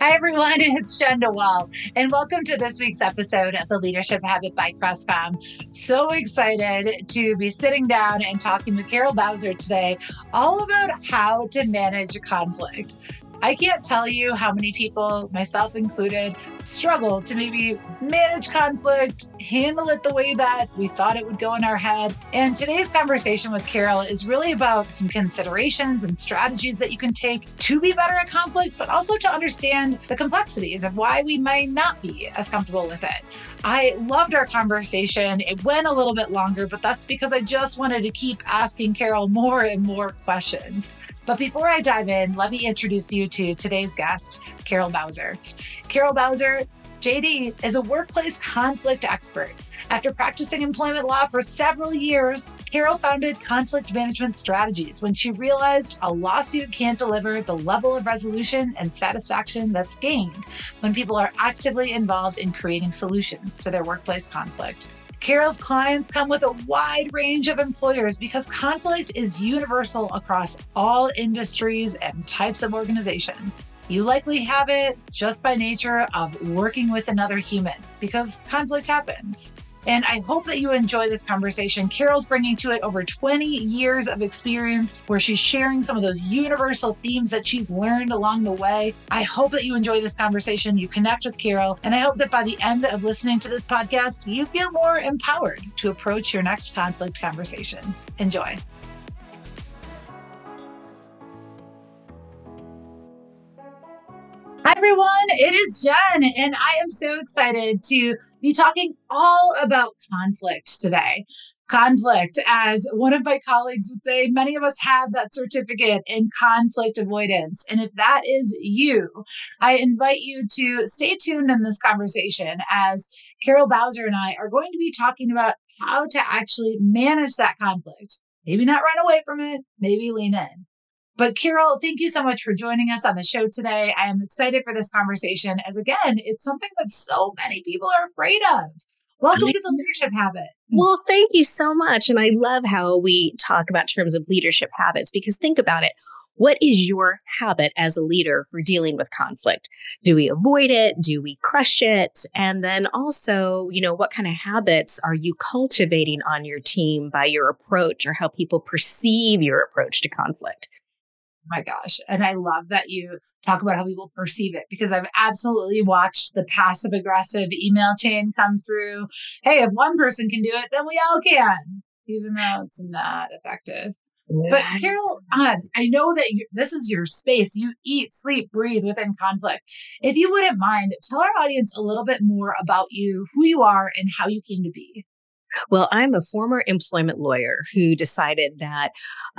Hi, everyone. It's Jen DeWall, and welcome to this week's episode of the Leadership Habit by Crestcom. So excited to be sitting down and talking with Carol Bowser today, all about how to manage conflict. I can't tell you how many people, myself included, struggle to maybe manage conflict, handle it the way that we thought it would go in our head. And today's conversation with Carol is really about some considerations and strategies that you can take to be better at conflict, but also to understand the complexities of why we might not be as comfortable with it. I loved our conversation. It went a little bit longer, but that's because I just wanted to keep asking Carol more and more questions. But before I dive in, let me introduce you to today's guest, Carol Bowser. Carol Bowser, JD, is a workplace conflict expert. After practicing employment law for several years, Carol founded Conflict Management Strategies when she realized a lawsuit can't deliver the level of resolution and satisfaction that's gained when people are actively involved in creating solutions to their workplace conflict. Carol's clients come with a wide range of employers because conflict is universal across all industries and types of organizations. You likely have it just by nature of working with another human because conflict happens. And I hope that you enjoy this conversation. Carol's bringing to it over 20 years of experience where she's sharing some of those universal themes that she's learned along the way. I hope that you enjoy this conversation, you connect with Carol, and I hope that by the end of listening to this podcast, you feel more empowered to approach your next conflict conversation. Enjoy. Hi, everyone. It is Jen, and I am so excited to be talking all about conflict today. Conflict, as one of my colleagues would say, many of us have that certificate in conflict avoidance. And if that is you, I invite you to stay tuned in this conversation as Carol Bowser and I are going to be talking about how to actually manage that conflict. Maybe not run away from it, maybe lean in. But Carol, thank you so much for joining us on the show today. I am excited for this conversation as, again, it's something that so many people are afraid of. Welcome to the Leadership Habit. Well, thank you so much. And I love how we talk about terms of leadership habits, because think about it. What is your habit as a leader for dealing with conflict? Do we avoid it? Do we crush it? And then also, what kind of habits are you cultivating on your team by your approach or how people perceive your approach to conflict? My gosh. And I love that you talk about how people perceive it, because I've absolutely watched the passive aggressive email chain come through. Hey, if one person can do it, then we all can, even though it's not effective. Yeah. But Carol, I know that this is your space. You eat, sleep, breathe within conflict. If you wouldn't mind, tell our audience a little bit more about you, who you are, and how you came to be. Well, I'm a former employment lawyer who decided that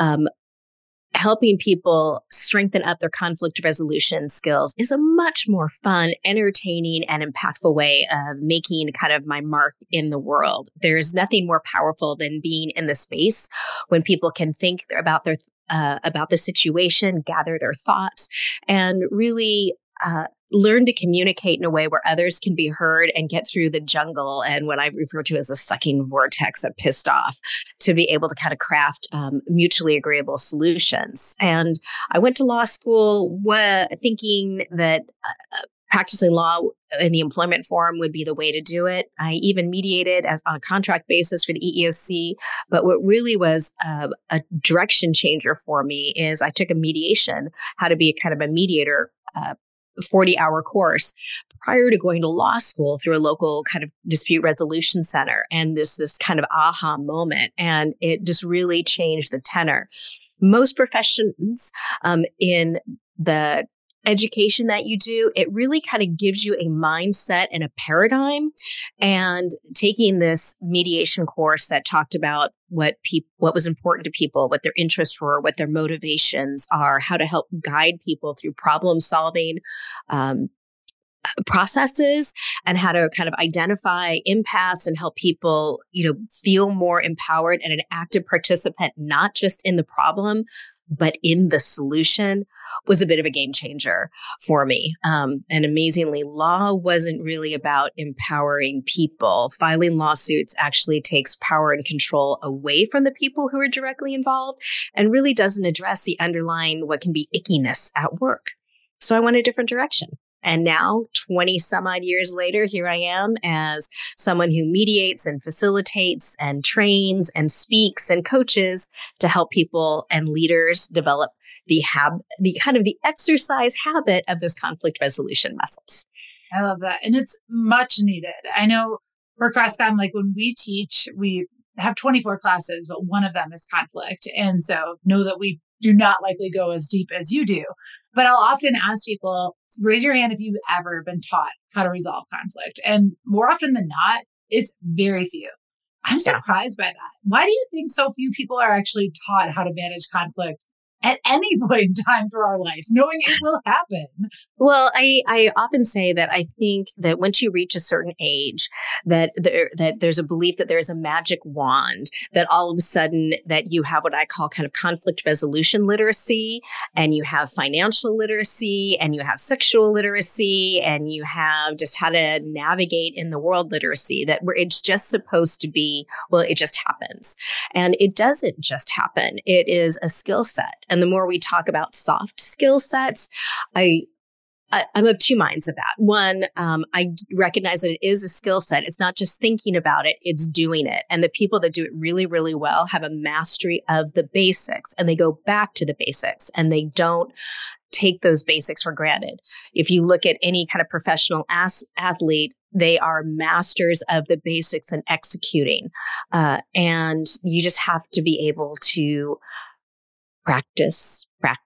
helping people strengthen up their conflict resolution skills is a much more fun, entertaining, and impactful way of making kind of my mark in the world. There's nothing more powerful than being in the space when people can think about the situation, gather their thoughts, and really learn to communicate in a way where others can be heard and get through the jungle and what I refer to as a sucking vortex of pissed off to be able to kind of craft mutually agreeable solutions. And I went to law school thinking that practicing law in the employment forum would be the way to do it. I even mediated on a contract basis for the EEOC. But what really was a direction changer for me is I took a mediation, how to be a kind of a mediator 40-hour course prior to going to law school through a local kind of dispute resolution center. And this kind of aha moment. And it just really changed the tenor. Most professions in the education that you do, it really kind of gives you a mindset and a paradigm. And taking this mediation course that talked about what was important to people, what their interests were, what their motivations are, how to help guide people through problem solving processes, and how to kind of identify impasse and help people, feel more empowered and an active participant, not just in the problem, but in the solution, was a bit of a game changer for me. And amazingly, law wasn't really about empowering people. Filing lawsuits actually takes power and control away from the people who are directly involved and really doesn't address the underlying what can be ickiness at work. So I went a different direction. And now, 20 some odd years later, here I am as someone who mediates and facilitates and trains and speaks and coaches to help people and leaders develop the kind of the exercise habit of those conflict resolution muscles. I love that. And it's much needed. I know for CrossCom, like when we teach, we have 24 classes, but one of them is conflict. And so know that we do not likely go as deep as you do. But I'll often ask people, raise your hand if you've ever been taught how to resolve conflict. And more often than not, it's very few. I'm surprised by that. Why do you think so few people are actually taught how to manage conflict at any point in time through our life, knowing it will happen? Well, I often say that I think that once you reach a certain age, that there's a belief that there's a magic wand, that all of a sudden that you have what I call kind of conflict resolution literacy, and you have financial literacy, and you have sexual literacy, and you have just how to navigate in the world literacy, that it's just supposed to be, well, it just happens. And it doesn't just happen. It is a skill set. And the more we talk about soft skill sets, I'm of two minds of that. One, I recognize that it is a skill set. It's not just thinking about it, it's doing it. And the people that do it really, really well have a mastery of the basics, and they go back to the basics, and they don't take those basics for granted. If you look at any kind of professional athlete, they are masters of the basics and executing. And you just have to be able to practice.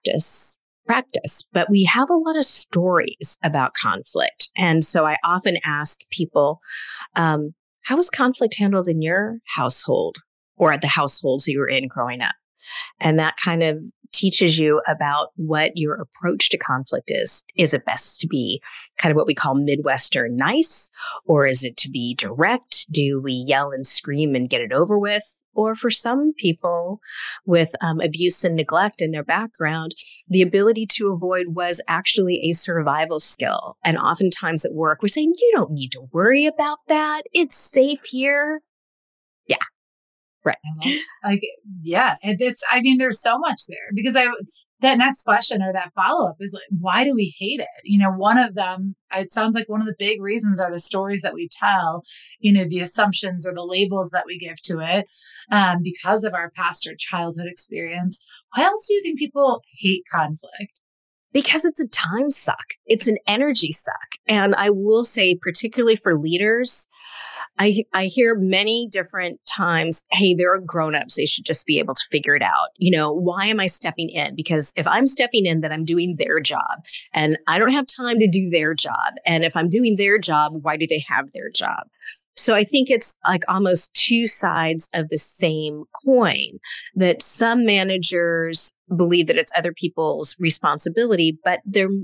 But we have a lot of stories about conflict. And so I often ask people, how was conflict handled in your household or at the households you were in growing up? And that kind of teaches you about what your approach to conflict is. Is it best to be kind of what we call Midwestern nice? Or is it to be direct? Do we yell and scream and get it over with? Or for some people with abuse and neglect in their background, the ability to avoid was actually a survival skill. And oftentimes at work, we're saying, you don't need to worry about that. It's safe here. Yeah. Right. Yeah. I mean, there's so much there because that next question or that follow-up is like, why do we hate it? You know, one of them, it sounds like one of the big reasons are the stories that we tell, you know, the assumptions or the labels that we give to it because of our past or childhood experience. Why else do you think people hate conflict? Because it's a time suck. It's an energy suck. And I will say, particularly for leaders, I hear many different times, hey, they're grown-ups. They should just be able to figure it out. You know, why am I stepping in? Because if I'm stepping in, then I'm doing their job and I don't have time to do their job. And if I'm doing their job, why do they have their job? So I think it's like almost two sides of the same coin, that some managers believe that it's other people's responsibility, but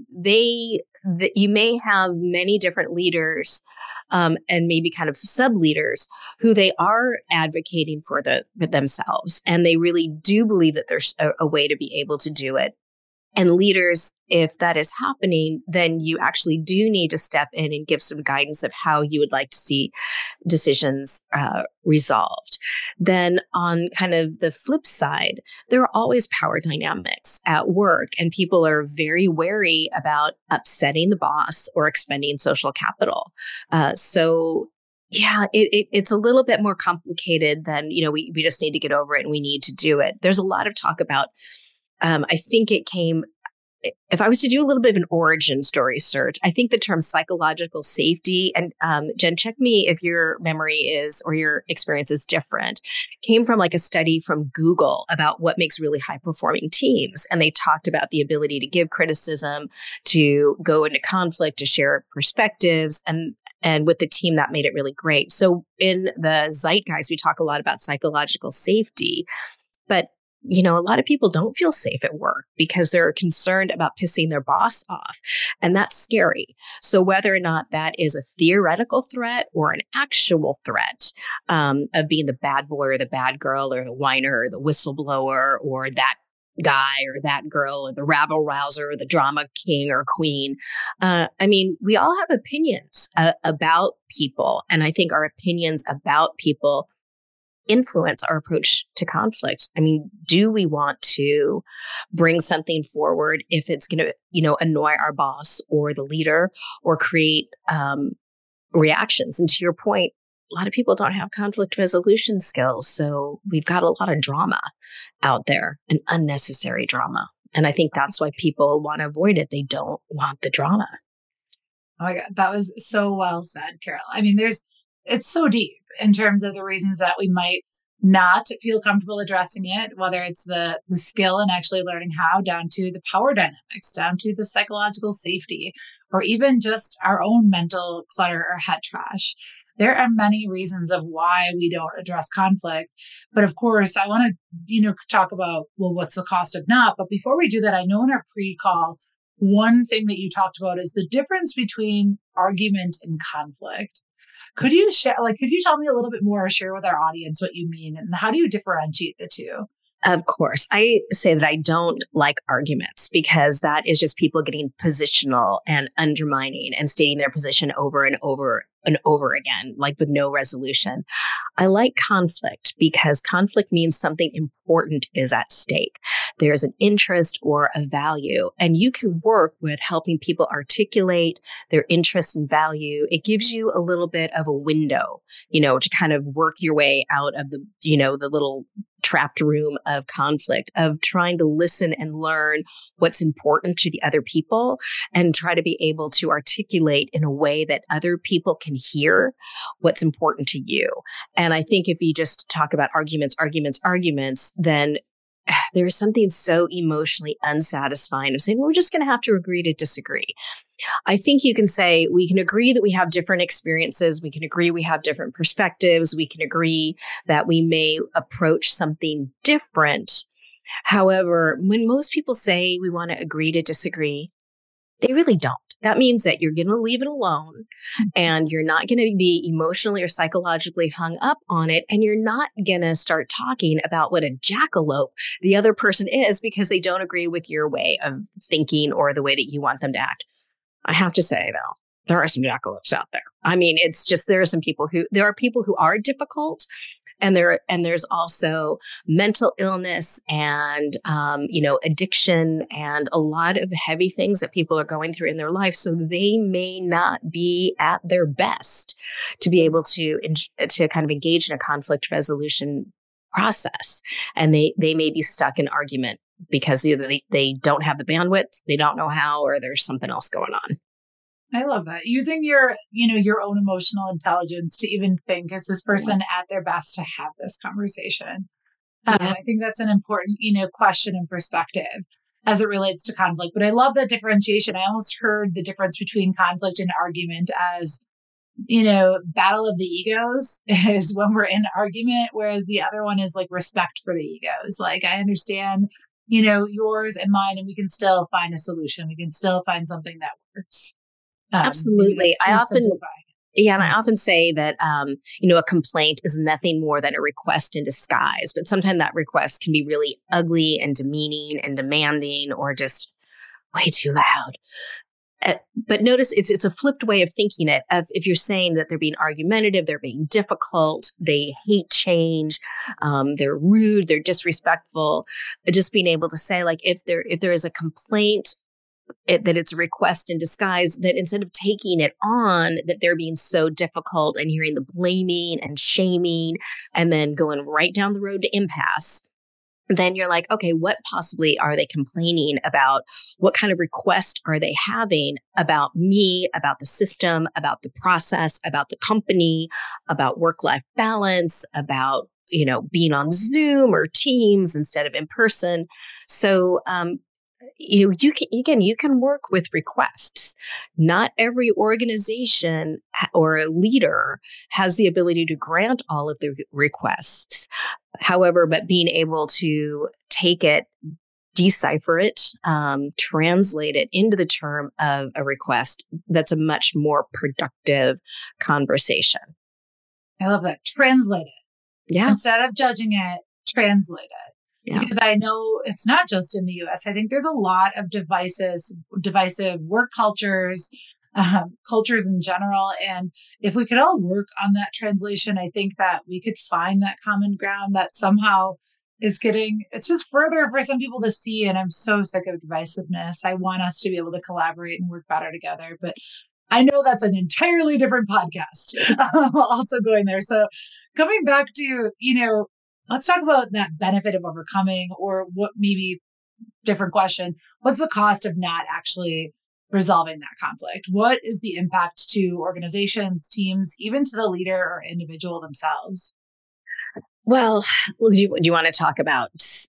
you may have many different leaders and maybe kind of sub-leaders who they are advocating for themselves. And they really do believe that there's a way to be able to do it. And leaders, if that is happening, then you actually do need to step in and give some guidance of how you would like to see decisions resolved. Then on kind of the flip side, there are always power dynamics at work, and people are very wary about upsetting the boss or expending social capital. Yeah, it's a little bit more complicated than, you know, we just need to get over it and we need to do it. There's a lot of talk about I think it came, if I was to do a little bit of an origin story search, I think the term psychological safety, and Jen, check me if your memory is or your experience is different, came from like a study from Google about what makes really high performing teams. And they talked about the ability to give criticism, to go into conflict, to share perspectives, and with the team that made it really great. So in the zeitgeist, we talk a lot about psychological safety, but you know, a lot of people don't feel safe at work because they're concerned about pissing their boss off. And that's scary. So whether or not that is a theoretical threat or an actual threat of being the bad boy or the bad girl or the whiner or the whistleblower or that guy or that girl or the rabble rouser or the drama king or queen. I mean, we all have opinions about people. And I think our opinions about people influence our approach to conflict. I mean, do we want to bring something forward if it's going to, annoy our boss or the leader or create reactions? And to your point, a lot of people don't have conflict resolution skills. So we've got a lot of drama out there, and unnecessary drama. And I think that's why people want to avoid it. They don't want the drama. Oh my God, that was so well said, Carol. I mean, it's so deep in terms of the reasons that we might not feel comfortable addressing it, whether it's the skill and actually learning how, down to the power dynamics, down to the psychological safety, or even just our own mental clutter or head trash. There are many reasons of why we don't address conflict. But of course, I want to, talk about, well, what's the cost of not? But before we do that, I know in our pre-call, one thing that you talked about is the difference between argument and conflict. Could you tell me a little bit more, or share with our audience what you mean, and how do you differentiate the two? Of course. I say that I don't like arguments, because that is just people getting positional and undermining and stating their position over and over and over again, like with no resolution. I like conflict because conflict means something important is at stake. There's an interest or a value, and you can work with helping people articulate their interest and value. It gives you a little bit of a window, to kind of work your way out of the little trapped room of conflict, of trying to listen and learn what's important to the other people and try to be able to articulate in a way that other people can hear what's important to you. And I think if you just talk about arguments, then there's something so emotionally unsatisfying of saying, well, we're just going to have to agree to disagree. I think you can say we can agree that we have different experiences. We can agree we have different perspectives. We can agree that we may approach something different. However, when most people say we want to agree to disagree, they really don't. That means that you're going to leave it alone, and you're not going to be emotionally or psychologically hung up on it. And you're not going to start talking about what a jackalope the other person is because they don't agree with your way of thinking or the way that you want them to act. I have to say, though, there are some jackalopes out there. I mean, it's just, there are people who are difficult. And there's also mental illness and, addiction and a lot of heavy things that people are going through in their life. So they may not be at their best to be able to kind of engage in a conflict resolution process. And they may be stuck in argument because either they don't have the bandwidth, they don't know how, or there's something else going on. I love that. Using your own emotional intelligence to even think, is this person at their best to have this conversation? I think that's an important, question and perspective as it relates to conflict. But I love that differentiation. I almost heard the difference between conflict and argument as, battle of the egos is when we're in argument, whereas the other one is like respect for the egos. Like, I understand, yours and mine, and we can still find a solution. We can still find something that works. Absolutely. I often say that, a complaint is nothing more than a request in disguise, but sometimes that request can be really ugly and demeaning and demanding, or just way too loud. But notice it's a flipped way of thinking it. If you're saying that they're being argumentative, they're being difficult, they hate change, they're rude, they're disrespectful, just being able to say, like, if there is a complaint, that it's a request in disguise, that instead of taking it on, that they're being so difficult and hearing the blaming and shaming and then going right down the road to impasse, then you're like, okay, what possibly are they complaining about? What kind of request are they having about me, about the system, about the process, about the company, about work-life balance, about, being on Zoom or Teams instead of in person? So, you can work with requests. Not every organization or leader has the ability to grant all of the requests. However, but being able to take it, decipher it, translate it into the term of a request, that's a much more productive conversation. I love that. Translate it. Yeah. Instead of judging it, translate it. Yeah. Because I know it's not just in the US. I think there's a lot of divisive work cultures, cultures in general. And if we could all work on that translation, I think that we could find that common ground that somehow is getting, it's just further for some people to see. And I'm so sick of divisiveness. I want us to be able to collaborate and work better together. But I know that's an entirely different podcast also going there. So coming back to, let's talk about that benefit of overcoming, or what, maybe different question. What's the cost of not actually resolving that conflict? What is the impact to organizations, teams, even to the leader or individual themselves? Well, do you want to talk about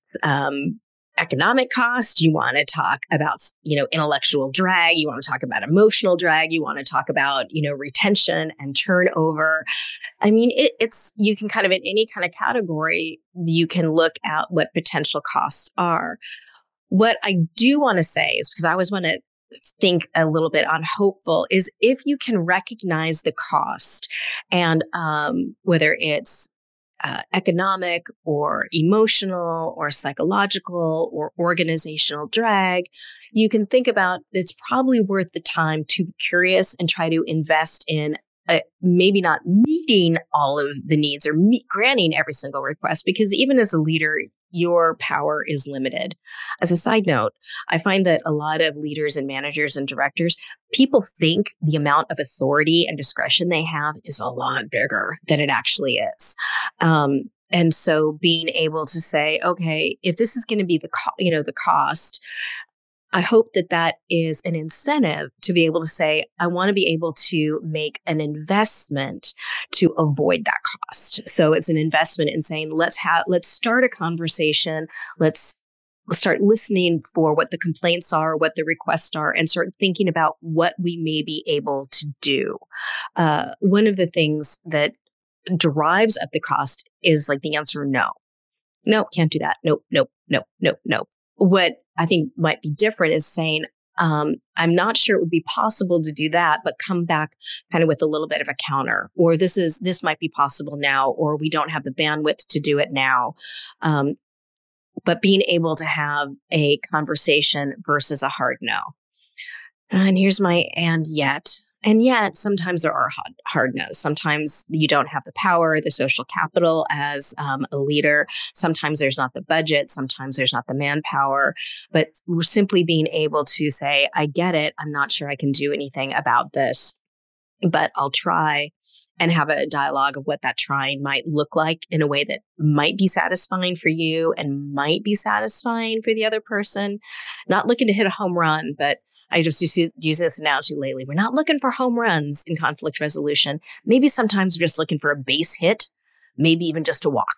economic cost? You want to talk about, intellectual drag? You want to talk about emotional drag? You want to talk about, retention and turnover? I mean, it's, you can kind of, in any kind of category, you can look at what potential costs are. What I do want to say is, because I always want to think a little bit on hopeful, is if you can recognize the cost, and whether it's economic or emotional or psychological or organizational drag, you can think about it's probably worth the time to be curious and try to invest in maybe not meeting all of the needs or granting every single request, because even as a leader, your power is limited. As a side note, I find that a lot of leaders and managers and directors, people think the amount of authority and discretion they have is a lot bigger than it actually is. And so being able to say, okay, if this is going to be the cost, I hope that that is an incentive to be able to say, I want to be able to make an investment to avoid that cost. So it's an investment in saying, let's start a conversation. Let's start listening for what the complaints are, what the requests are, and start thinking about what we may be able to do. One of the things that drives up the cost is like the answer, no, can't do that. Nope. What I think might be different is saying, I'm not sure it would be possible to do that, but come back kind of with a little bit of a counter, or this might be possible now, or we don't have the bandwidth to do it now. But being able to have a conversation versus a hard no. And here's my and yet. And yet, sometimes there are hard no's. Sometimes you don't have the power, the social capital as a leader. Sometimes there's not the budget. Sometimes there's not the manpower. But we're simply being able to say, I get it. I'm not sure I can do anything about this, but I'll try, and have a dialogue of what that trying might look like in a way that might be satisfying for you and might be satisfying for the other person. Not looking to hit a home run, but I just use this analogy lately. We're not looking for home runs in conflict resolution. Maybe sometimes we're just looking for a base hit, maybe even just a walk.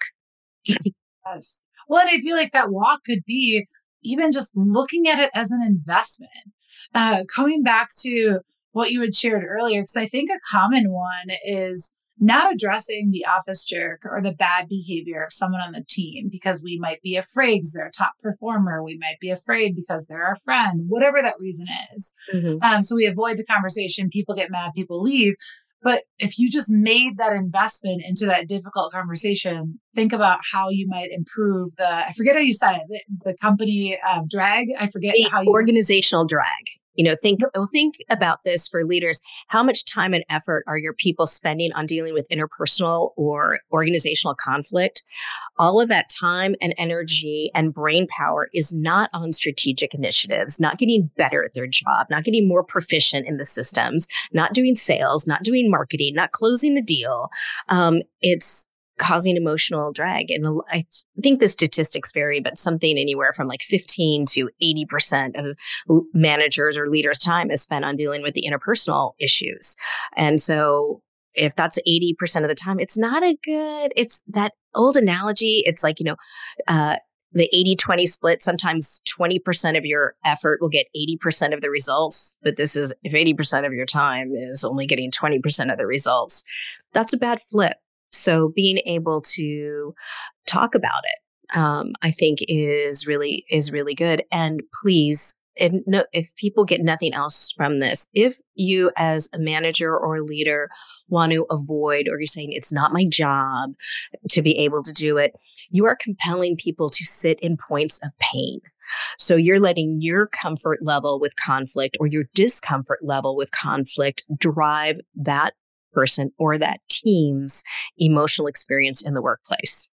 Yes. Well, and I feel like that walk could be even just looking at it as an investment. Coming back to what you had shared earlier, because I think a common one is not addressing the office jerk or the bad behavior of someone on the team because we might be afraid because they're a top performer. We might be afraid because they're our friend, whatever that reason is. Mm-hmm. So we avoid the conversation. People get mad, people leave. But if you just made that investment into that difficult conversation, think about how you might improve I forget how you said it, the company drag. I forget how you organizational drag. Think about this for leaders. How much time and effort are your people spending on dealing with interpersonal or organizational conflict? All of that time and energy and brain power is not on strategic initiatives, not getting better at their job, not getting more proficient in the systems, not doing sales, not doing marketing, not closing the deal. It's causing emotional drag. And I think the statistics vary, but something anywhere from like 15 to 80% of managers or leaders' time is spent on dealing with the interpersonal issues. And so if that's 80% of the time, it's that old analogy. It's like, the 80-20 split. Sometimes 20% of your effort will get 80% of the results. But this is if 80% of your time is only getting 20% of the results, that's a bad flip. So being able to talk about it, I think is really good. And please if people get nothing else from this, if you as a manager or a leader want to avoid, or you're saying it's not my job to be able to do it, you are compelling people to sit in points of pain. So you're letting your comfort level with conflict or your discomfort level with conflict drive that person or that team's emotional experience in the workplace.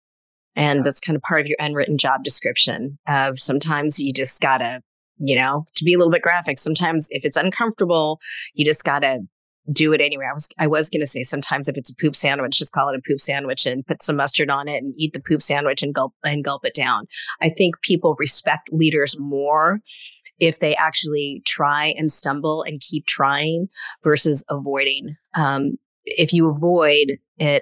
And that's kind of part of your unwritten job description of sometimes you just gotta, to be a little bit graphic, sometimes if it's uncomfortable, you just gotta do it anyway. I was going to say sometimes if it's a poop sandwich, just call it a poop sandwich and put some mustard on it and eat the poop sandwich and gulp it down. I think people respect leaders more if they actually try and stumble and keep trying versus avoiding. If you avoid it,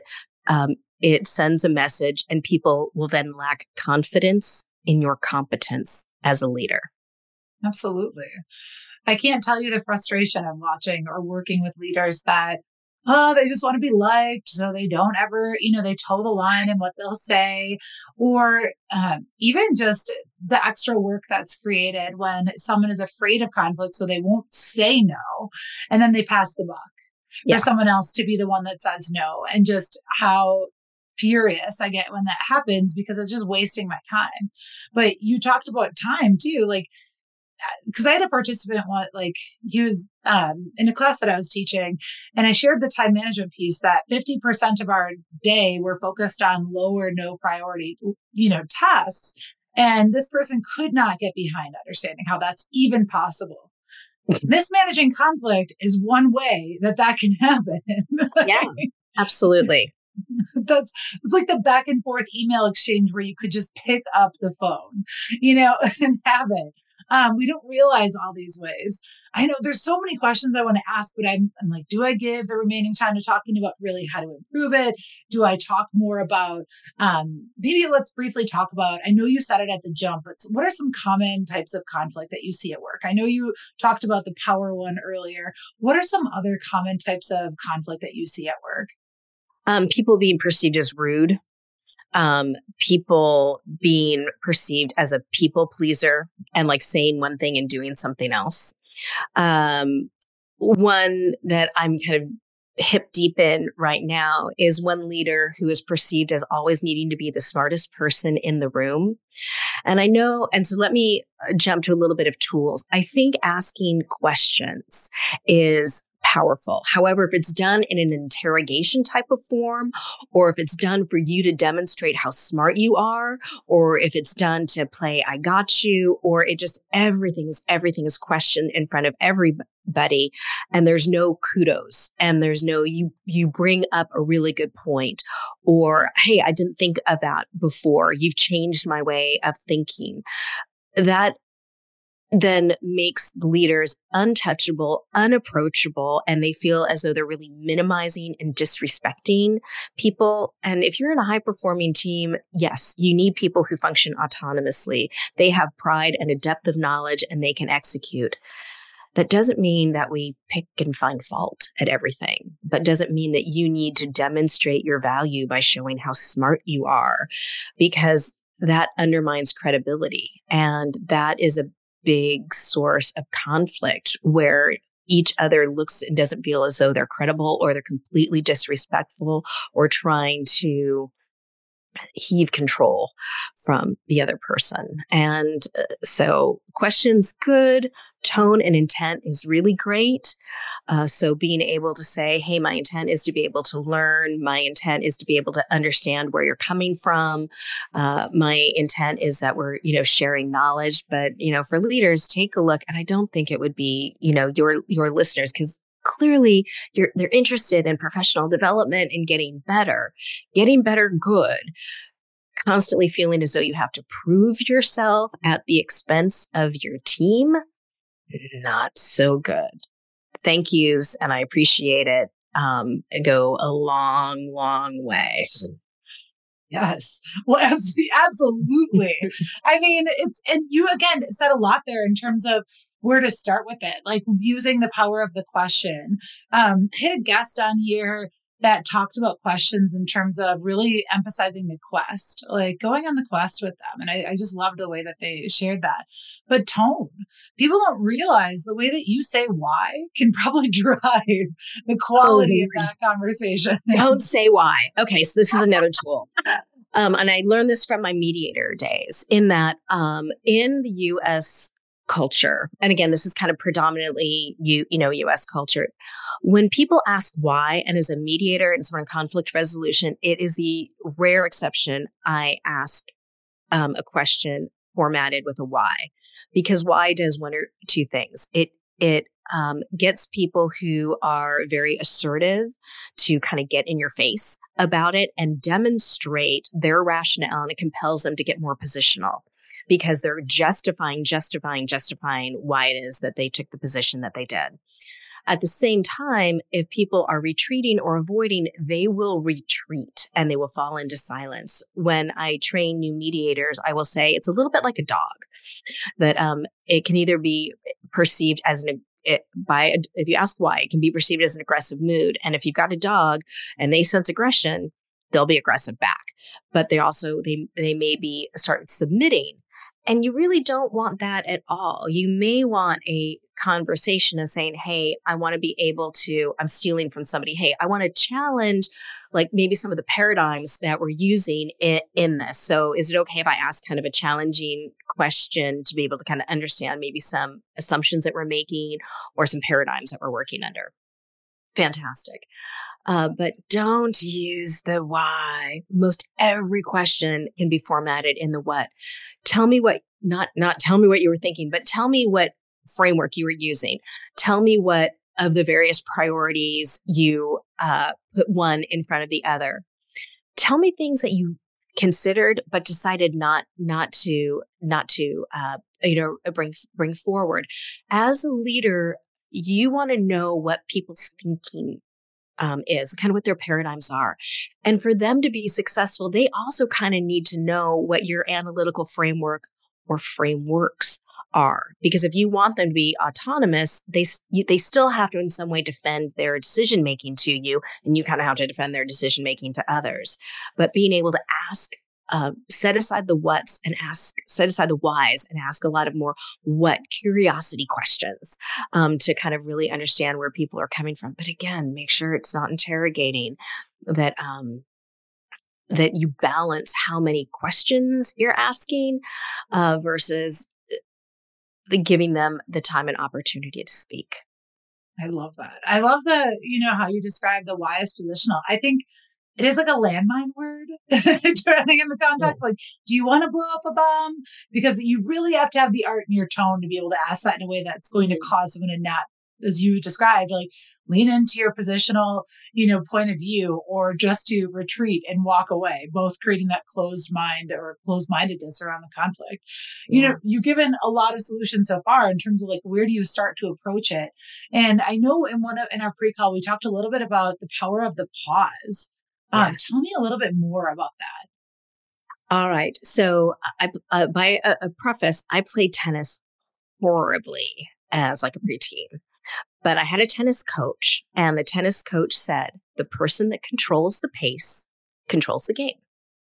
it sends a message and people will then lack confidence in your competence as a leader. Absolutely. I can't tell you the frustration of watching or working with leaders that, they just want to be liked. So they don't ever, they toe the line in what they'll say, or even just the extra work that's created when someone is afraid of conflict. So they won't say no. And then they pass the buck for someone else to be the one that says no, and just how furious I get when that happens because it's just wasting my time. But you talked about time too, because I had a participant he was in a class that I was teaching, and I shared the time management piece that 50% of our day were focused on low or no priority, tasks. And this person could not get behind understanding how that's even possible. Mismanaging conflict is one way that can happen. Yeah, absolutely. It's like the back and forth email exchange where you could just pick up the phone, and have it. We don't realize all these ways. I know there's so many questions I want to ask, but I'm like, do I give the remaining time to talking about really how to improve it? Do I talk more about, maybe let's briefly talk about, I know you said it at the jump, but what are some common types of conflict that you see at work? I know you talked about the power one earlier. What are some other common types of conflict that you see at work? People being perceived as rude. People being perceived as a people pleaser and saying one thing and doing something else. One that I'm kind of hip deep in right now is one leader who is perceived as always needing to be the smartest person in the room. And so let me jump to a little bit of tools. I think asking questions is powerful. However, if it's done in an interrogation type of form, or if it's done for you to demonstrate how smart you are, or if it's done to play I got you, or it just everything is questioned in front of everybody, and there's no kudos, and there's no you bring up a really good point, or hey, I didn't think of that before. You've changed my way of thinking. That then makes leaders untouchable, unapproachable, and they feel as though they're really minimizing and disrespecting people. And if you're in a high-performing team, yes, you need people who function autonomously. They have pride and a depth of knowledge, and they can execute. That doesn't mean that we pick and find fault at everything. That doesn't mean that you need to demonstrate your value by showing how smart you are, because that undermines credibility. And that is a big source of conflict where each other looks and doesn't feel as though they're credible, or they're completely disrespectful or trying to heave control from the other person. And so questions good, tone and intent is really great. So being able to say, hey, my intent is to be able to learn. My intent is to be able to understand where you're coming from. My intent is that we're, sharing knowledge. But, for leaders, take a look. And I don't think it would be, your listeners, because clearly they're interested in professional development and getting better good. Constantly feeling as though you have to prove yourself at the expense of your team, not so good. Thank yous, and I appreciate it. Go a long, long way. Yes. Well, absolutely. I mean, and you again said a lot there in terms of where to start with it, like using the power of the question. I had a guest on here that talked about questions in terms of really emphasizing the quest, like going on the quest with them. And I just loved the way that they shared that. But tone, people don't realize the way that you say why can probably drive the quality of that conversation. Don't say why. Okay, so this is another tool. And I learned this from my mediator days in that in the U.S. culture, and again, this is kind of predominantly U.S. culture. When people ask why, and as a mediator and someone in conflict resolution, it is the rare exception I ask a question formatted with a why, because why does one or two things. It gets people who are very assertive to kind of get in your face about it and demonstrate their rationale, and it compels them to get more positional because they're justifying why it is that they took the position that they did. At the same time, if people are retreating or avoiding, they will retreat and they will fall into silence. When I train new mediators, I will say it's a little bit like a dog, that it can either be perceived as if you ask why, it can be perceived as an aggressive mood. And if you've got a dog and they sense aggression, they'll be aggressive back. But they maybe start submitting. And you really don't want that at all. You may want a conversation of saying, hey, I want to be able to, I'm stealing from somebody. Hey, I want to challenge like maybe some of the paradigms that we're using in this. So is it okay if I ask kind of a challenging question to be able to kind of understand maybe some assumptions that we're making or some paradigms that we're working under? Fantastic. But don't use the why. Most every question can be formatted in the what. Tell me what, not tell me what you were thinking, but tell me what framework you were using. Tell me what of the various priorities you put one in front of the other. Tell me things that you considered but decided not to bring forward. As a leader, you want to know what people's thinking is, kind of what their paradigms are. And for them to be successful, they also kind of need to know what your analytical framework or frameworks are. Because if you want them to be autonomous, they still have to in some way defend their decision making to you, and you kind of have to defend their decision making to others. But being able to ask, set aside the whats and set aside the whys and ask a lot of more what curiosity questions to kind of really understand where people are coming from. But again, make sure it's not interrogating, that you balance how many questions you're asking versus giving them the time and opportunity to speak. I love that. I love how you describe the why is positional. I think it is like a landmine word turning in the context. Like, do you want to blow up a bomb? Because you really have to have the art in your tone to be able to ask that in a way that's going to cause someone to not, as you described, like lean into your positional, point of view, or just to retreat and walk away, both creating that closed mind or closed-mindedness around the conflict. Yeah. You've given a lot of solutions so far in terms of like, where do you start to approach it? And I know in our pre-call, we talked a little bit about the power of the pause. Tell me a little bit more about that. All right. So by a preface, I played tennis horribly as like a preteen, but I had a tennis coach, and the tennis coach said, the person that controls the pace controls the game.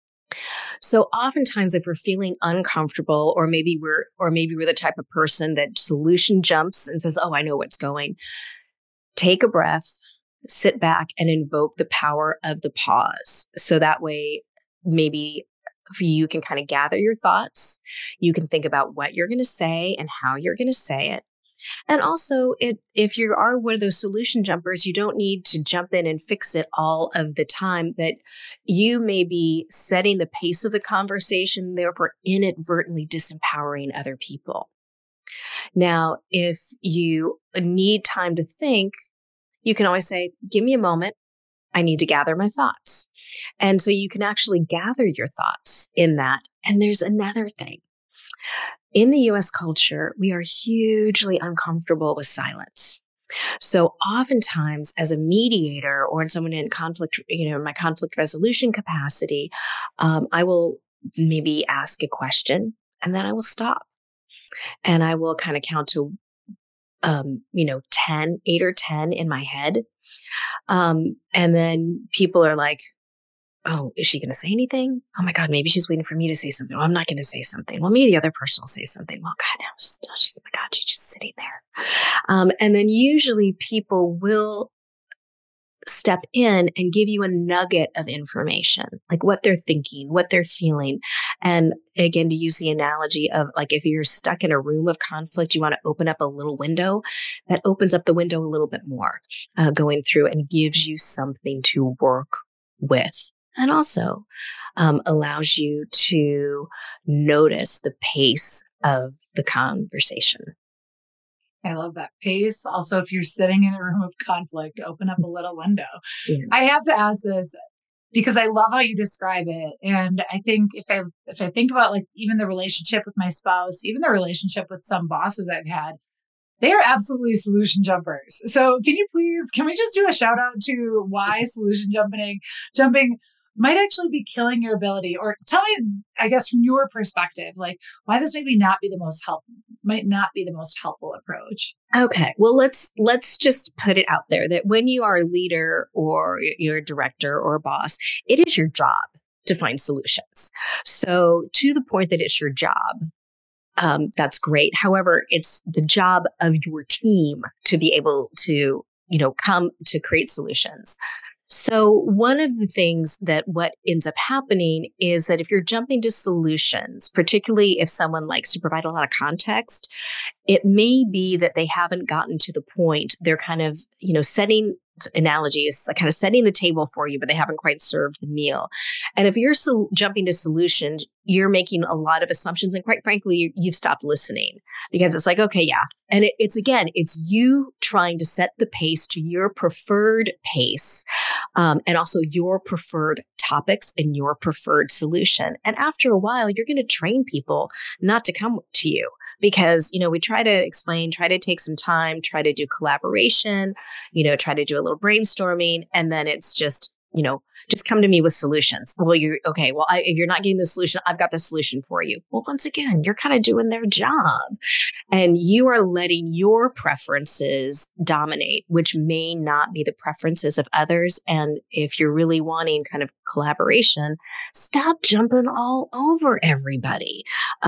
So oftentimes if we're feeling uncomfortable, or maybe we're the type of person that solution jumps and says, oh, I know what's going, take a breath, sit back and invoke the power of the pause. So that way, maybe you can kind of gather your thoughts. You can think about what you're going to say and how you're going to say it. And also, if you are one of those solution jumpers, you don't need to jump in and fix it all of the time. That you may be setting the pace of the conversation, therefore inadvertently disempowering other people. Now, if you need time to think, you can always say, give me a moment. I need to gather my thoughts. And so you can actually gather your thoughts in that. And there's another thing. In the US culture, we are hugely uncomfortable with silence. So oftentimes as a mediator or someone in conflict, in my conflict resolution capacity, I will maybe ask a question and then I will stop and I will kind of count to 8 or 10 in my head. And then people are like, oh, is she going to say anything? Oh my God, maybe she's waiting for me to say something. Well, I'm not going to say something. Well, maybe the other person will say something. Well, God, now she's, oh my God, she's just sitting there. And then usually people will step in and give you a nugget of information, like what they're thinking, what they're feeling. And again, to use the analogy of like, if you're stuck in a room of conflict, you want to open up a little window that opens up the window a little bit more, going through and gives you something to work with. And also allows you to notice the pace of the conversation. I love that pace. Also, if you're sitting in a room of conflict, open up a little window. Yeah. I have to ask this because I love how you describe it. And I think if I think about like even the relationship with my spouse, even the relationship with some bosses I've had, they are absolutely solution jumpers. So can we just do a shout out to why solution jumping might actually be killing your ability? Or tell me, I guess, from your perspective, like why this might not be the most helpful approach. Okay. Well, let's just put it out there that when you are a leader or you're a director or a boss, it is your job to find solutions. So to the point that it's your job, that's great. However, it's the job of your team to be able to, come to create solutions. So one of the things that what ends up happening is that if you're jumping to solutions, particularly if someone likes to provide a lot of context, it may be that they haven't gotten to the point. They're kind of, setting analogies, like kind of setting the table for you, but they haven't quite served the meal. And if you're jumping to solutions, you're making a lot of assumptions. And quite frankly, you've stopped listening because it's like, okay, yeah. And it's you trying to set the pace to your preferred pace, and also your preferred topics and your preferred solution. And after a while, you're going to train people not to come to you because, we try to explain, try to take some time, try to do collaboration, try to do a little brainstorming. And then it's just, just come to me with solutions. Well, if you're not getting the solution, I've got the solution for you. Well, once again, you're kind of doing their job and you are letting your preferences dominate, which may not be the preferences of others. And if you're really wanting kind of collaboration, stop jumping all over everybody.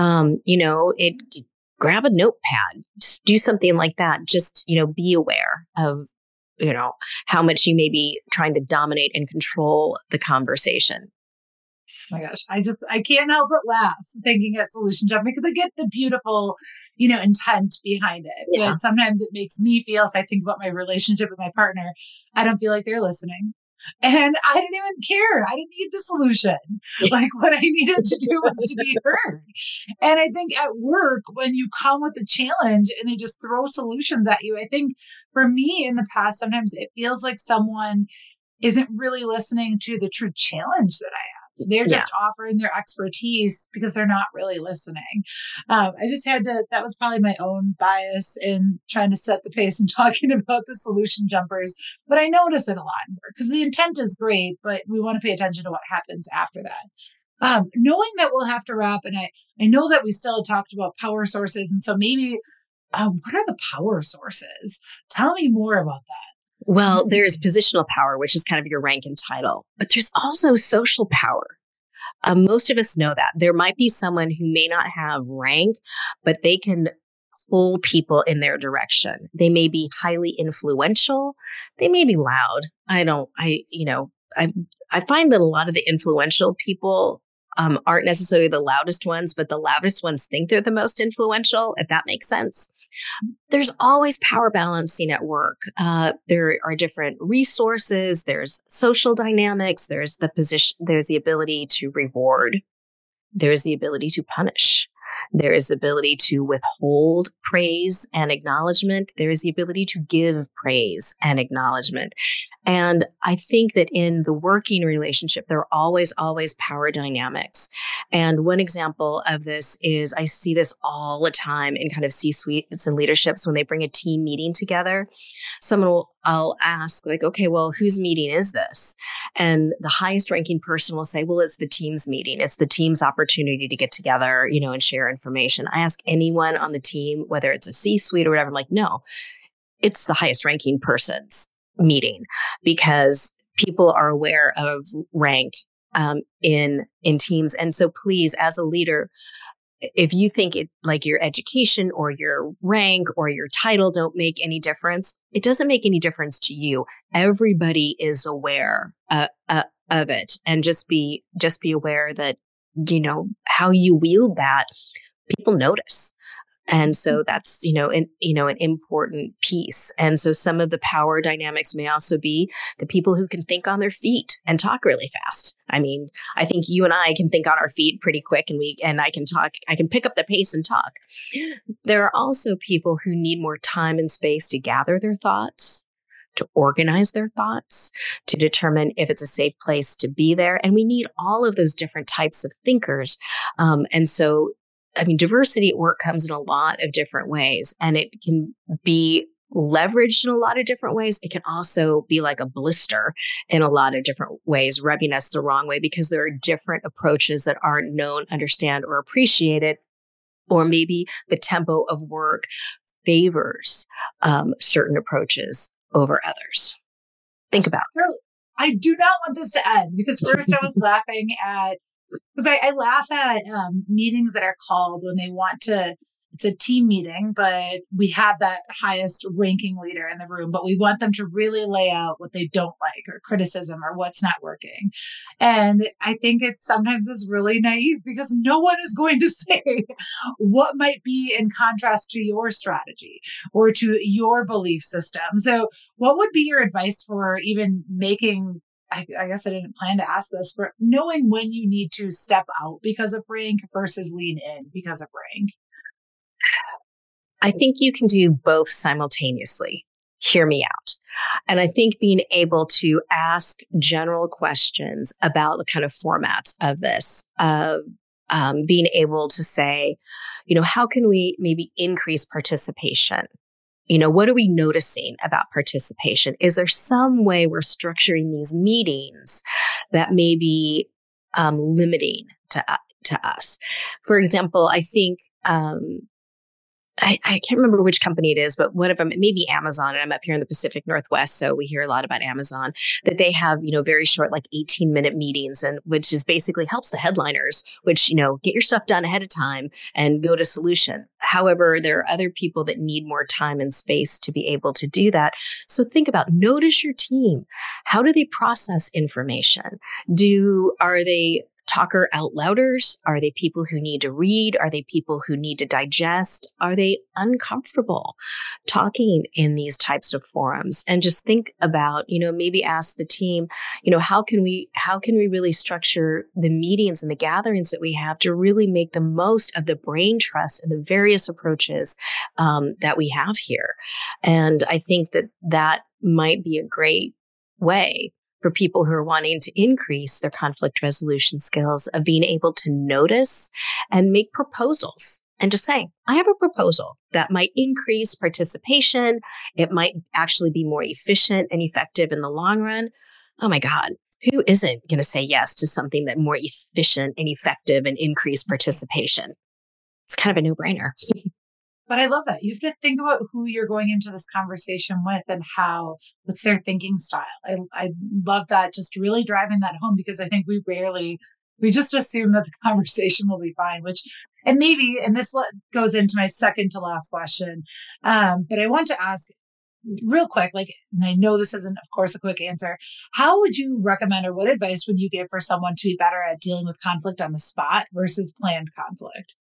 Grab a notepad, just do something like that. Just, be aware of, how much you may be trying to dominate and control the conversation. Oh my gosh. I can't help but laugh thinking at solution jumping because I get the beautiful, intent behind it. Yeah. But sometimes it makes me feel, if I think about my relationship with my partner, I don't feel like they're listening. And I didn't even care. I didn't need the solution. Like what I needed to do was to be heard. And I think at work, when you come with a challenge and they just throw solutions at you, I think for me in the past, sometimes it feels like someone isn't really listening to the true challenge that I have. They're just offering their expertise because they're not really listening. I just that was probably my own bias in trying to set the pace and talking about the solution jumpers. But I notice it a lot more because the intent is great, but we want to pay attention to what happens after that. Knowing that we'll have to wrap, and I know that we still talked about power sources. And so maybe, what are the power sources? Tell me more about that. Well, there's positional power, which is kind of your rank and title, but there's also social power. Most of us know that. There might be someone who may not have rank, but they can pull people in their direction. They may be highly influential. They may be loud. I find that a lot of the influential people aren't necessarily the loudest ones, but the loudest ones think they're the most influential, if that makes sense. There's always power balancing at work. There are different resources. There's social dynamics. There's the position. There's the ability to reward. There's the ability to punish. There is the ability to withhold praise and acknowledgement. There is the ability to give praise and acknowledgement. And I think that in the working relationship, there are always power dynamics. And one example of this is I see this all the time in kind of C-suites and leaderships when they bring a team meeting together. I'll ask like, okay, well, whose meeting is this? And the highest ranking person will say, well, it's the team's meeting. It's the team's opportunity to get together, and share information. I ask anyone on the team, whether it's a C-suite or whatever, I'm like, no, it's the highest ranking person's meeting, because people are aware of rank in teams. And so please, as a leader, if you think it like your education or your rank or your title don't make any difference, it doesn't make any difference to you. Everybody is aware of it, and just be aware that how you wield that, people notice. And so that's, an important piece. And so some of the power dynamics may also be the people who can think on their feet and talk really fast. I mean, I think you and I can think on our feet pretty quick, and I can pick up the pace and talk. There are also people who need more time and space to gather their thoughts, to organize their thoughts, to determine if it's a safe place to be there. And we need all of those different types of thinkers. And so diversity at work comes in a lot of different ways, and it can be leveraged in a lot of different ways. It can also be like a blister in a lot of different ways, rubbing us the wrong way because there are different approaches that aren't known, understand, or appreciated, or maybe the tempo of work favors certain approaches over others. Think about it. I do not want this to end, because first I was laughing at, because I laugh at meetings that are called when they want to, it's a team meeting, but we have that highest ranking leader in the room, but we want them to really lay out what they don't like or criticism or what's not working. And I think sometimes it's really naive, because no one is going to say what might be in contrast to your strategy or to your belief system. So what would be your advice for even making, I guess I didn't plan to ask this, but knowing when you need to step out because of rank versus lean in because of rank? I think you can do both simultaneously. Hear me out. And I think being able to ask general questions about the kind of formats of this, being able to say, how can we maybe increase participation? What are we noticing about participation? Is there some way we're structuring these meetings that may be limiting to us? For example, I think I can't remember which company it is, but one of them, maybe Amazon, and I'm up here in the Pacific Northwest, so we hear a lot about Amazon, that they have, very short, like 18-minute meetings, and which is basically helps the headliners, which, get your stuff done ahead of time and go to solution. However, there are other people that need more time and space to be able to do that. So think about, notice your team. How do they process information? Are they talker out louders? Are they people who need to read? Are they people who need to digest? Are they uncomfortable talking in these types of forums? And just think about, maybe ask the team, how can we really structure the meetings and the gatherings that we have to really make the most of the brain trust and the various approaches that we have here? And I think that might be a great way for people who are wanting to increase their conflict resolution skills, of being able to notice and make proposals and just say, I have a proposal that might increase participation. It might actually be more efficient and effective in the long run. Oh my God, who isn't going to say yes to something that more efficient and effective and increased participation? It's kind of a no-brainer. But I love that. You have to think about who you're going into this conversation with and what's their thinking style. I love that, just really driving that home, because I think we just assume that the conversation will be fine, and this goes into my second to last question. But I want to ask real quick, and I know this isn't, of course, a quick answer. How would you recommend, or what advice would you give for someone to be better at dealing with conflict on the spot versus planned conflict?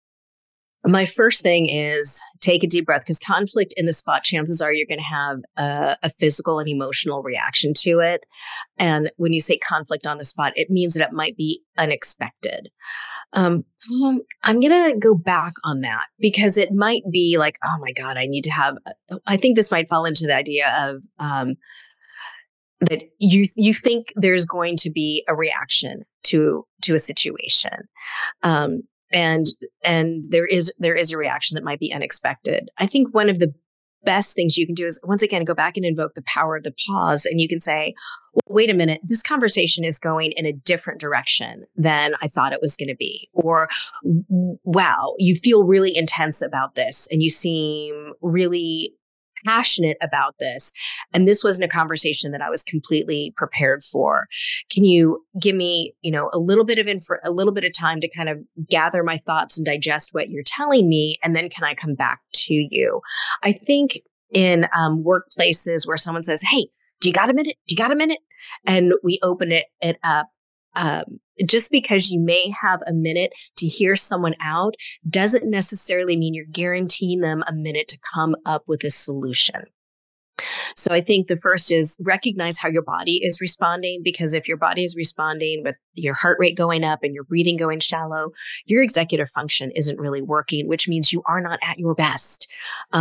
My first thing is take a deep breath, because conflict in the spot, chances are you're going to have a physical and emotional reaction to it. And when you say conflict on the spot, it means that it might be unexpected. I'm going to go back on that, because it might be like, oh my God, I think this might fall into the idea of that you think there's going to be a reaction to a situation. And there is a reaction that might be unexpected. I think one of the best things you can do is, once again, go back and invoke the power of the pause. And you can say, well, wait a minute, this conversation is going in a different direction than I thought it was going to be. Or, wow, you feel really intense about this and you seem really passionate about this. And this wasn't a conversation that I was completely prepared for. Can you give me, a little bit of time to kind of gather my thoughts and digest what you're telling me? And then can I come back to you? I think in workplaces where someone says, hey, do you got a minute? Do you got a minute? And we open it up. Just because you may have a minute to hear someone out doesn't necessarily mean you're guaranteeing them a minute to come up with a solution. So I think the first is recognize how your body is responding, because if your body is responding with your heart rate going up and your breathing going shallow, your executive function isn't really working, which means you are not at your best.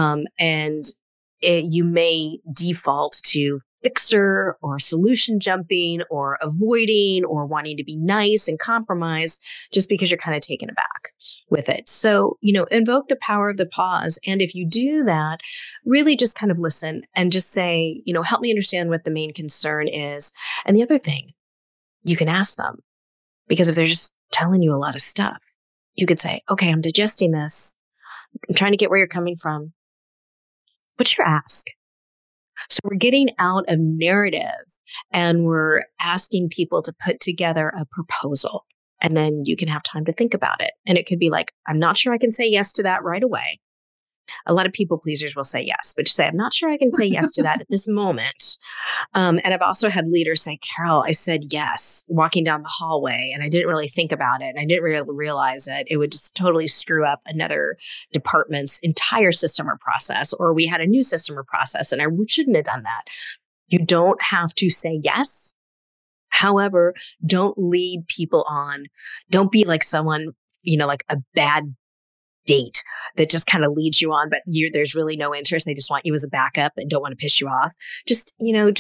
You may default to fixer or solution jumping or avoiding or wanting to be nice and compromise just because you're kind of taken aback with it. So, invoke the power of the pause. And if you do that, really just kind of listen and just say, help me understand what the main concern is. And the other thing, you can ask them, because if they're just telling you a lot of stuff, you could say, okay, I'm digesting this. I'm trying to get where you're coming from. What's your ask? So we're getting out of narrative and we're asking people to put together a proposal, and then you can have time to think about it. And it could be like, I'm not sure I can say yes to that right away. A lot of people pleasers will say yes, but you say, I'm not sure I can say yes to that at this moment. And I've also had leaders say, Carol, I said yes walking down the hallway and I didn't really think about it. And I didn't really realize that it would just totally screw up another department's entire system or process, or we had a new system or process and I shouldn't have done that. You don't have to say yes. However, don't lead people on. Don't be like someone, like a bad date that just kind of leads you on, but there's really no interest. They just want you as a backup and don't want to piss you off. Just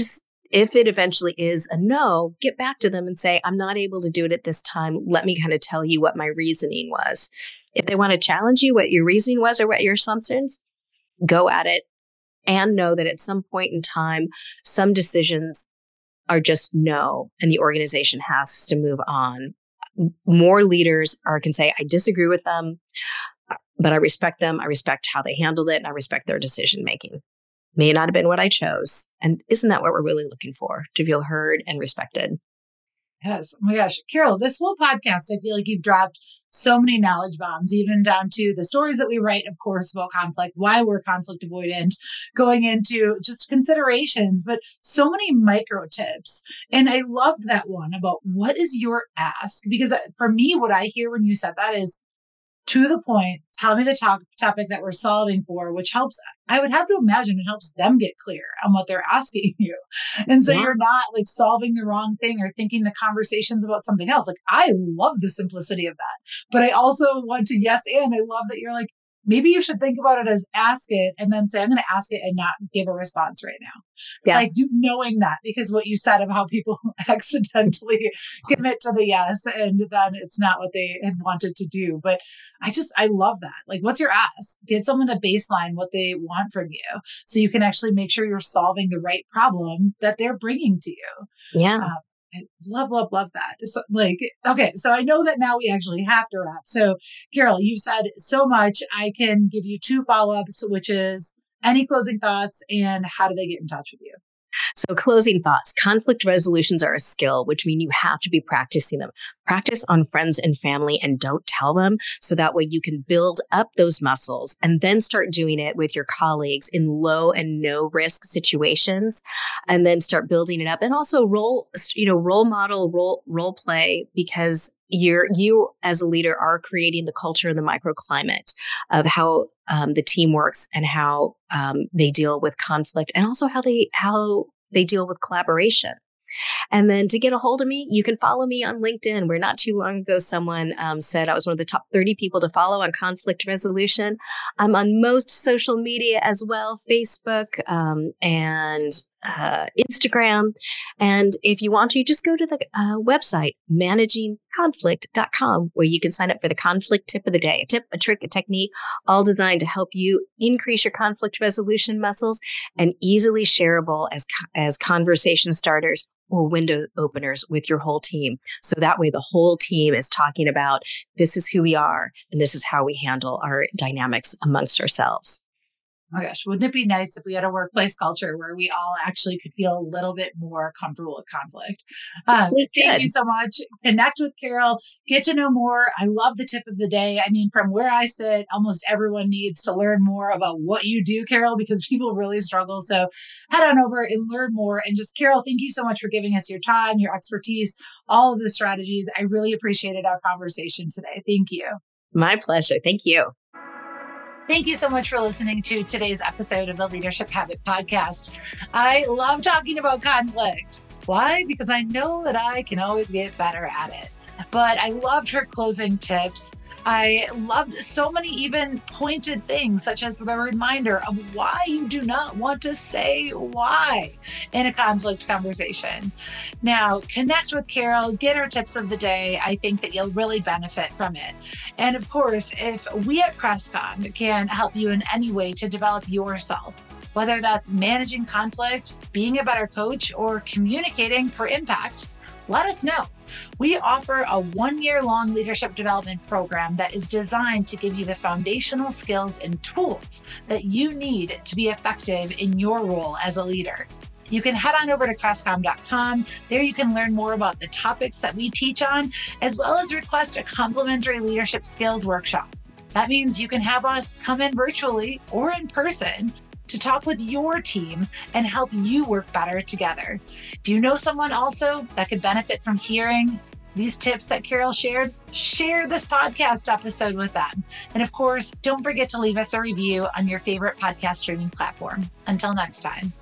if it eventually is a no, get back to them and say, I'm not able to do it at this time. Let me kind of tell you what my reasoning was. If they want to challenge you, what your reasoning was or what your assumptions, go at it, and know that at some point in time, some decisions are just no, and the organization has to move on. More leaders can say, I disagree with them, but I respect them. I respect how they handled it, and I respect their decision making. May not have been what I chose. And isn't that what we're really looking for? To feel heard and respected. Yes. Oh my gosh. Carol, this whole podcast, I feel like you've dropped so many knowledge bombs, even down to the stories that we write, of course, about conflict, why we're conflict avoidant, going into just considerations, but so many micro tips. And I loved that one about what is your ask? Because for me, what I hear when you said that is, to the point, tell me the topic that we're solving for, which helps. I would have to imagine it helps them get clear on what they're asking you. And so you're not like solving the wrong thing or thinking the conversation's about something else. Like, I love the simplicity of that, but I also want to yes. And I love that you're like, maybe you should think about it as ask it and then say, I'm going to ask it and not give a response right now. Yeah. Like knowing that, because what you said of how people accidentally commit to the yes and then it's not what they had wanted to do. But I love that. Like, what's your ask? Get someone to baseline what they want from you so you can actually make sure you're solving the right problem that they're bringing to you. Yeah. I love that. It's like, okay, so I know that now we actually have to wrap. So Carol, you've said so much. I can give you 2 follow-ups, which is any closing thoughts and how do they get in touch with you? So closing thoughts, conflict resolutions are a skill, which mean you have to be practicing them. Practice on friends and family and don't tell them. So that way you can build up those muscles and then start doing it with your colleagues in low and no risk situations, and then start building it up. And also role model, role play, because you as a leader are creating the culture and the microclimate of how the team works and how they deal with conflict, and also how they deal with collaboration. And then to get a hold of me, you can follow me on LinkedIn, where not too long ago, someone said I was one of the top 30 people to follow on conflict resolution. I'm on most social media as well, Facebook and Instagram. And if you want to, just go to the website, managingconflict.com, where you can sign up for the conflict tip of the day, a tip, a trick, a technique, all designed to help you increase your conflict resolution muscles and easily shareable as conversation starters or window openers with your whole team. So that way the whole team is talking about, this is who we are and this is how we handle our dynamics amongst ourselves. Oh my gosh, wouldn't it be nice if we had a workplace culture where we all actually could feel a little bit more comfortable with conflict? Thank you so much. Connect with Carol, get to know more. I love the tip of the day. I mean, from where I sit, almost everyone needs to learn more about what you do, Carol, because people really struggle. So head on over and learn more. And just, Carol, thank you so much for giving us your time, your expertise, all of the strategies. I really appreciated our conversation today. Thank you. My pleasure. Thank you. Thank you so much for listening to today's episode of the Leadership Habit Podcast. I love talking about conflict. Why? Because I know that I can always get better at it. But I loved her closing tips. I loved so many even pointed things, such as the reminder of why you do not want to say why in a conflict conversation. Now, connect with Carol, get her tips of the day. I think that you'll really benefit from it. And of course, if we at Crestcom can help you in any way to develop yourself, whether that's managing conflict, being a better coach, or communicating for impact, let us know. We offer a 1-year-long leadership development program that is designed to give you the foundational skills and tools that you need to be effective in your role as a leader. You can head on over to crestcom.com. There you can learn more about the topics that we teach on, as well as request a complimentary leadership skills workshop. That means you can have us come in virtually or in person to talk with your team and help you work better together. If you know someone also that could benefit from hearing these tips that Carol shared, share this podcast episode with them. And of course, don't forget to leave us a review on your favorite podcast streaming platform. Until next time.